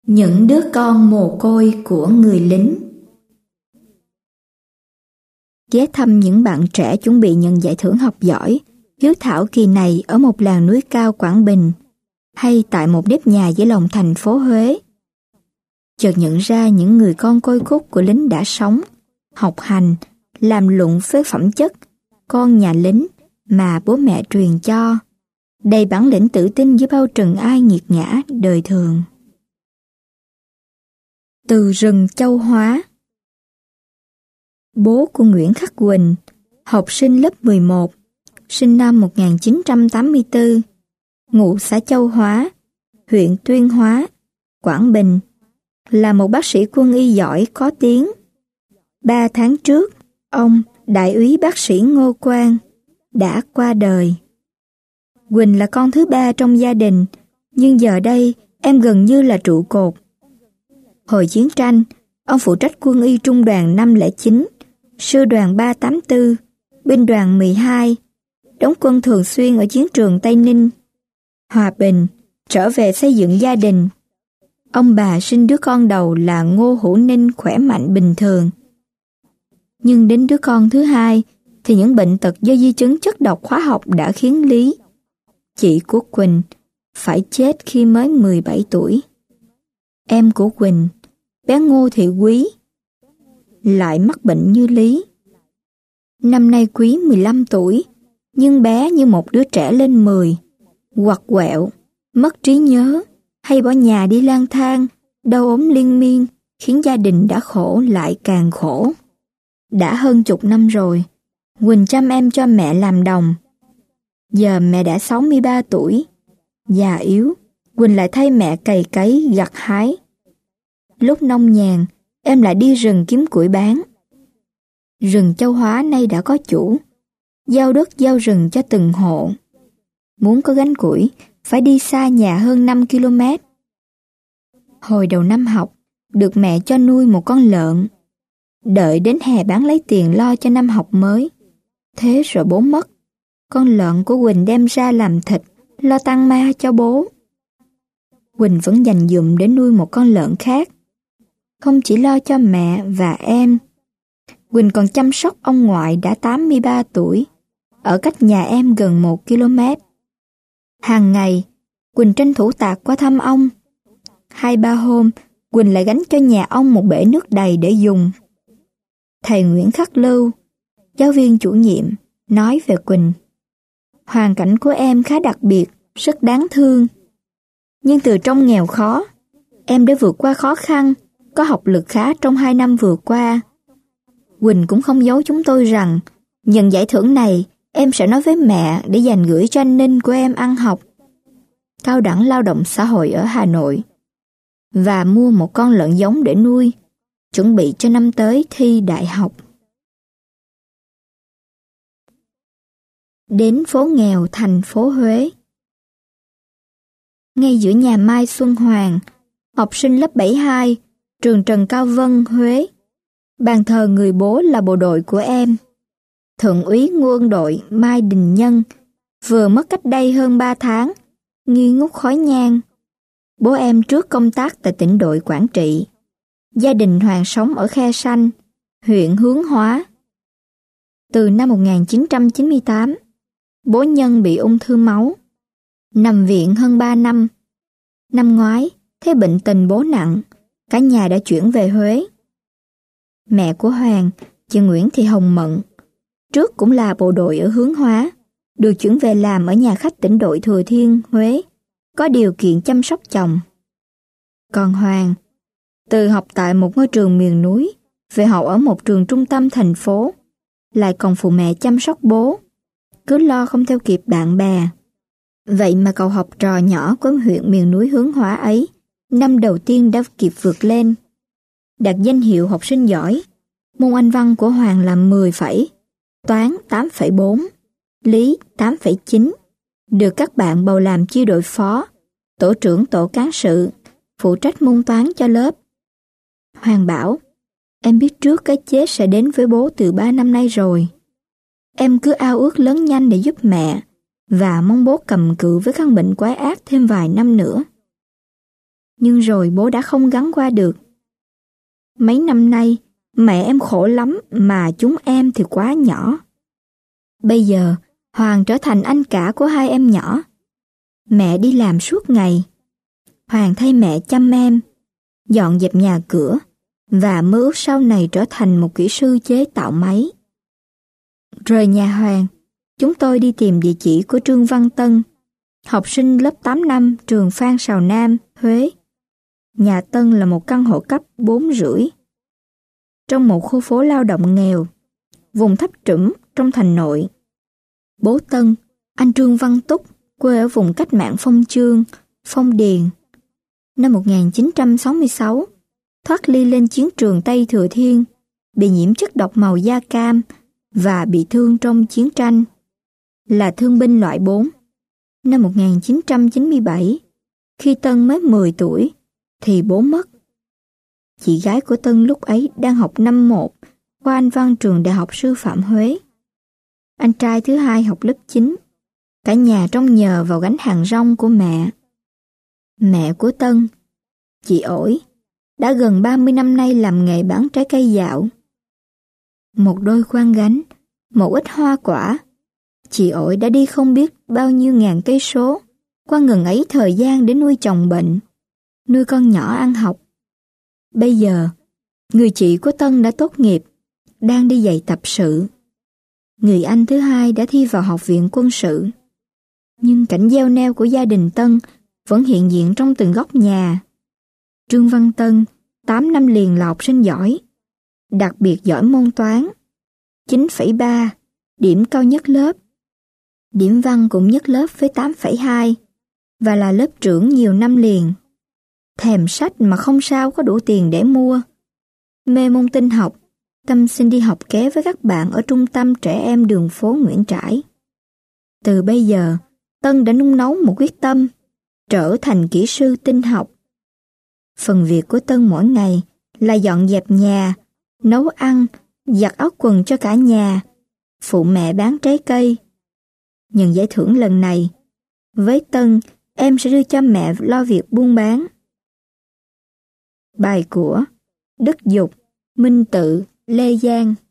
Những đứa con mồ côi của người lính. Ghé thăm những bạn trẻ chuẩn bị nhận giải thưởng học giỏi, hiếu thảo kỳ này ở một làng núi cao Quảng Bình, hay tại một nếp nhà giữa lòng thành phố Huế. Chợt nhận ra những người con côi cút của lính đã sống, học hành, làm lụng với phẩm chất con nhà lính mà bố mẹ truyền cho, đầy bản lĩnh tự tin với bao trần ai nghiệt ngã đời thường. Từ rừng Châu Hóa. Bố của Nguyễn Khắc Quỳnh, học sinh lớp 11, sinh năm 1984, ngụ xã Châu Hóa, huyện Tuyên Hóa, Quảng Bình, là một bác sĩ quân y giỏi có tiếng. 3 tháng trước, ông, đại úy bác sĩ Ngô Quang, đã qua đời. Quỳnh là con thứ 3 trong gia đình, nhưng giờ đây em gần như là trụ cột. Hồi chiến tranh, ông phụ trách quân y trung đoàn 509, sư đoàn 384, binh đoàn 12, đóng quân thường xuyên ở chiến trường Tây Ninh, Hòa Bình, trở về xây dựng gia đình. Ông bà sinh đứa con đầu là Ngô Hữu Ninh khỏe mạnh bình thường. Nhưng đến đứa con thứ 2 thì những bệnh tật do di chứng chất độc hóa học đã khiến Lý, chị của Quỳnh, phải chết khi mới 17 tuổi. Em của Quỳnh, bé Ngô Thị Quý, lại mắc bệnh như Lý. Năm nay Quý 15 tuổi, nhưng bé như một đứa trẻ lên 10, quặt quẹo, mất trí nhớ, hay bỏ nhà đi lang thang, đau ốm liên miên, khiến gia đình đã khổ lại càng khổ. Đã hơn chục năm rồi, Quỳnh chăm em cho mẹ làm đồng. Giờ mẹ đã 63 tuổi, già yếu, Quỳnh lại thay mẹ cày cấy gặt hái. Lúc nông nhàn, em lại đi rừng kiếm củi bán. Rừng Châu Hóa nay đã có chủ, giao đất giao rừng cho từng hộ. Muốn có gánh củi, phải đi xa nhà hơn 5 km. Hồi đầu năm học, được mẹ cho nuôi một con lợn. Đợi đến hè bán lấy tiền lo cho năm học mới. Thế rồi bố mất. Con lợn của Quỳnh đem ra làm thịt, lo tăng ma cho bố. Quỳnh vẫn dành dụm để nuôi một con lợn khác. Không chỉ lo cho mẹ và em, Quỳnh còn chăm sóc ông ngoại đã 83 tuổi, ở cách nhà em gần 1 km. Hàng ngày, Quỳnh tranh thủ tạt qua thăm ông. 2-3 hôm, Quỳnh lại gánh cho nhà ông một bể nước đầy để dùng. Thầy Nguyễn Khắc Lưu, giáo viên chủ nhiệm, nói về Quỳnh: hoàn cảnh của em khá đặc biệt, rất đáng thương. Nhưng từ trong nghèo khó, em đã vượt qua khó khăn, có học lực khá trong 2 năm vừa qua. Quỳnh cũng không giấu chúng tôi rằng, nhận giải thưởng này, em sẽ nói với mẹ để dành gửi cho anh Ninh của em ăn học cao đẳng lao động xã hội ở Hà Nội, và mua một con lợn giống để nuôi, chuẩn bị cho năm tới thi đại học. Đến phố nghèo thành phố Huế. Ngay giữa nhà Mai Xuân Hoàng, học sinh lớp 72, trường Trần Cao Vân, Huế, bàn thờ người bố là bộ đội của em. Thượng úy quân đội Mai Đình Nhân vừa mất cách đây hơn 3 tháng, nghi ngút khói nhang. Bố em trước công tác tại tỉnh đội Quảng Trị. Gia đình Hoàng sống ở Khe Sanh, huyện Hướng Hóa. Từ năm 1998, bố Nhân bị ung thư máu, nằm viện hơn 3 năm. Năm ngoái, thấy bệnh tình bố nặng, cả nhà đã chuyển về Huế. Mẹ của Hoàng, chị Nguyễn Thị Hồng Mận, trước cũng là bộ đội ở Hướng Hóa, được chuyển về làm ở nhà khách tỉnh đội Thừa Thiên, Huế, có điều kiện chăm sóc chồng. Còn Hoàng, từ học tại một ngôi trường miền núi, về học ở một trường trung tâm thành phố, lại còn phụ mẹ chăm sóc bố, cứ lo không theo kịp bạn bè. Vậy mà cậu học trò nhỏ của huyện miền núi Hướng Hóa ấy, năm đầu tiên đã kịp vượt lên, đạt danh hiệu học sinh giỏi. Môn Anh văn của Hoàng là 10 phẩy, toán 8,4, lý 8,9, được các bạn bầu làm chi đội phó, tổ trưởng tổ cán sự, phụ trách môn toán cho lớp. Hoàng bảo, em biết trước cái chết sẽ đến với bố từ 3 năm nay rồi. Em cứ ao ước lớn nhanh để giúp mẹ, và mong bố cầm cự với căn bệnh quái ác thêm vài năm nữa. nhưng rồi bố đã không gắng qua được. Mấy năm nay, mẹ em khổ lắm mà chúng em thì quá nhỏ. Bây giờ, Hoàng trở thành anh cả của hai em nhỏ. Mẹ đi làm suốt ngày. Hoàng thay mẹ chăm em, dọn dẹp nhà cửa và mơ ước sau này trở thành một kỹ sư chế tạo máy. Rời nhà Hoàng, chúng tôi đi tìm địa chỉ của Trương Văn Tân, học sinh lớp 8 năm trường Phan Sào Nam, Huế. Nhà Tân là một căn hộ cấp 4,5. Trong một khu phố lao động nghèo, vùng thấp trũng trong thành nội. Bố Tân, anh Trương Văn Túc, quê ở vùng cách mạng Phong Chương, Phong Điền. Năm 1966, thoát ly lên chiến trường Tây Thừa Thiên, bị nhiễm chất độc màu da cam và bị thương trong chiến tranh, là thương binh loại 4. Năm 1997, khi Tân mới 10 tuổi, thì bố mất. Chị gái của Tân lúc ấy đang học năm 1 khoa Anh văn trường Đại học Sư phạm Huế. Anh trai thứ hai học lớp 9. Cả nhà trông nhờ vào gánh hàng rong của mẹ. Mẹ của Tân, chị Ổi, đã gần 30 năm nay làm nghề bán trái cây dạo. Một đôi khoan gánh, một ít hoa quả. Chị Ổi đã đi không biết bao nhiêu ngàn cây số qua ngần ấy thời gian để nuôi chồng bệnh, nuôi con nhỏ ăn học. Bây giờ, người chị của Tân đã tốt nghiệp, đang đi dạy tập sự. Người anh thứ hai đã thi vào học viện quân sự. Nhưng cảnh gieo neo của gia đình Tân vẫn hiện diện trong từng góc nhà. Trương Văn Tân, 8 năm liền là học sinh giỏi, đặc biệt giỏi môn toán, 9,3, điểm cao nhất lớp. Điểm văn cũng nhất lớp với 8,2 và là lớp trưởng nhiều năm liền. Thèm sách mà không sao có đủ tiền để mua. Mê môn tin học, Tâm xin đi học ké với các bạn ở trung tâm trẻ em đường phố Nguyễn Trãi. Từ bây giờ, Tân đã nung nấu một quyết tâm, trở thành kỹ sư tin học. Phần việc của Tân mỗi ngày là dọn dẹp nhà, nấu ăn, giặt áo quần cho cả nhà, phụ mẹ bán trái cây. Nhận giải thưởng lần này, với Tân, em sẽ đưa cho mẹ lo việc buôn bán. Bài của Đức Dục, Minh Tự, Lê Giang.